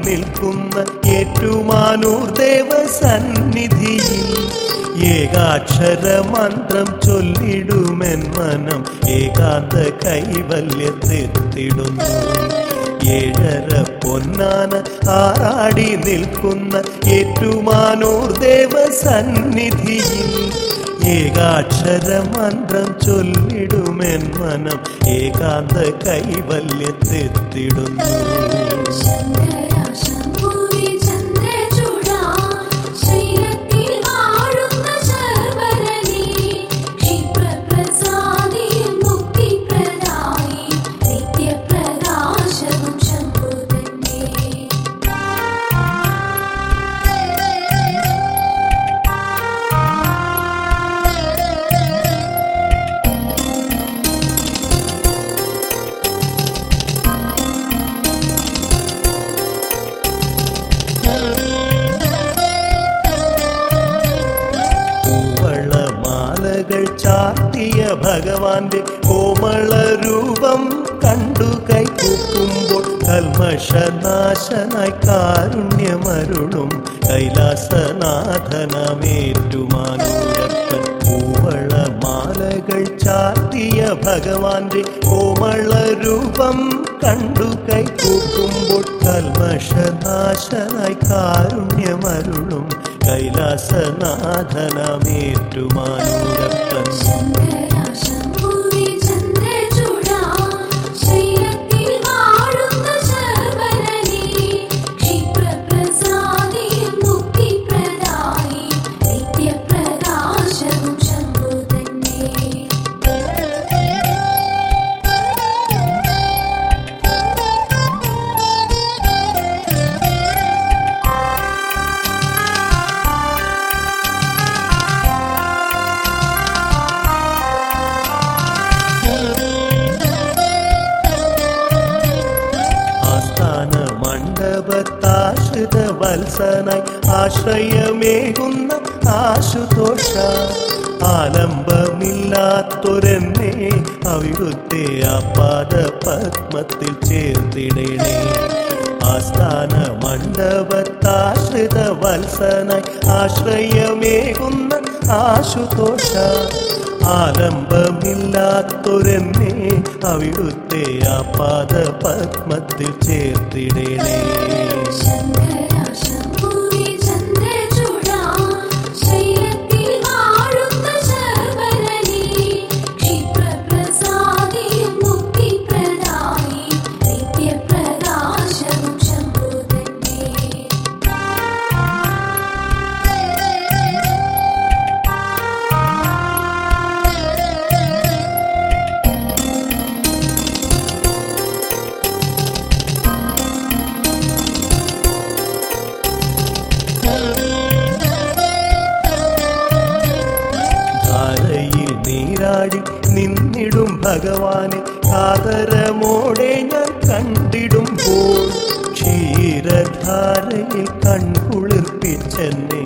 നിൽക്കുന്ന ഏറ്റുമാനൂർ ദേവസന്നിധിയിൽ ഏകാക്ഷര മന്ത്രം ചൊല്ലിടുമെൻ മനം ഏകാന്ത കൈവല്യത്തെത്തിടുന്നു. ഏഴര പൊന്നാന ആറാടി നിൽക്കുന്ന ഏറ്റുമാനൂർ ദേവസന്നിധിയിൽ ഏകാക്ഷര മന്ത്രം ചൊല്ലിടുമെൻ മനം ഏകാന്ത കൈവല്യത്തെത്തിടുന്നു. ചാർത്തിയ ഭഗവാന്റെ കോമള രൂപം കണ്ടു കൈകൂക്കുമ്പോൾ കൽമഷനാശനായി കാരുണ്യമരുളും കൈലാസനാഥനമേറ്റുമാനൂരപ്പൻ. പൂവള മാലകൾ ചാർത്തിയ ഭഗവാന്റെ കോമള രൂപം കണ്ടു കൈകൂക്കുമ്പോൾ കൽമഷനാശനായി കാരുണ്യമരുളും കൈലാസനാഥനമേറ്റുമാനൂരപ്പൻ. മണ്ഡപത്താശ്രിത വത്സനായി ആശ്രയമേകുന്ന ആശുതോഷ ആലംബമില്ലാത്തൊരെന്നെ അവിടുത്തെ ആപാദ പത്മത്തിൽ ചേർത്തിടണേ. ആസ്ഥാന മണ്ഡപത്താശ്രിത വത്സനായി ആശ്രയമേകുന്ന ആശുതോഷ ആലംബമില്ലാത്തൊരെന്നെ അവിടുത്തെ ആപാദ പത്മത്തിൽ ചേർത്തിടണേ. നീരാടി നിന്നിടും ഭഗവാനെ കാതരമോടെ ഞാൻ കണ്ടിടുമ്പോൾ ക്ഷീരധാരയിൽ കൺകുളിർപ്പിച്ചെന്നെ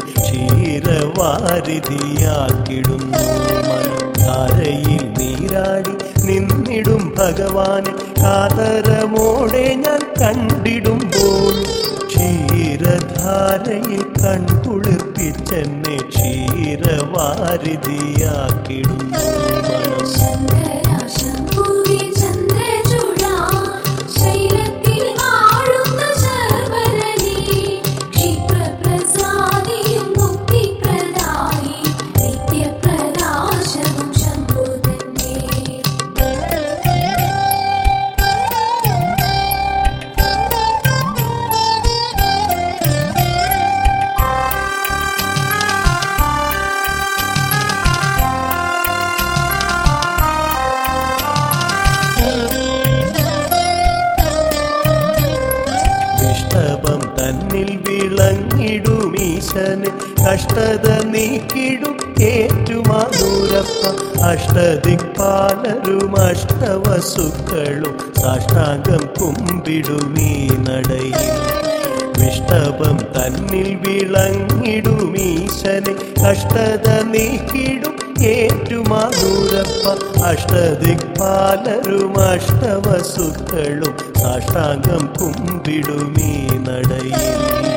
ക്ഷീരവാരിധിയാക്കിടുന്നു. മനധാരയിൽ നീരാടി നിന്നിടും ഭഗവാനെ കാതരമോടെ ഞാൻ കണ്ടിടുമ്പോൾ ക്ഷീരധാരയിൽ കൺകുളിർപ്പിച്ചെന്നെ ക്ഷീരവാരിധിയാക്കിടുന്നു. തന്നിൽ വിളങ്ങിടുമീശന് കഷ്ടത നീക്കിടും ഏറ്റുമാനൂരപ്പ. അഷ്ടദിക്പാലരും അഷ്ടവസുക്കളും സാഷ്ടാംഗം കുമ്പിടുമീ നടയിൽ. വിഷ്ടപം തന്നിൽ വിളങ്ങിടുമീശന് കഷ്ടത നീക്കിടും ഏറ്റുമാനൂരപ്പ അഷ്ടദിക്പാലരും അഷ്ടവസുക്കളും സാഷ്ടാംഗം കുമ്പിടുമീ നടയിൽ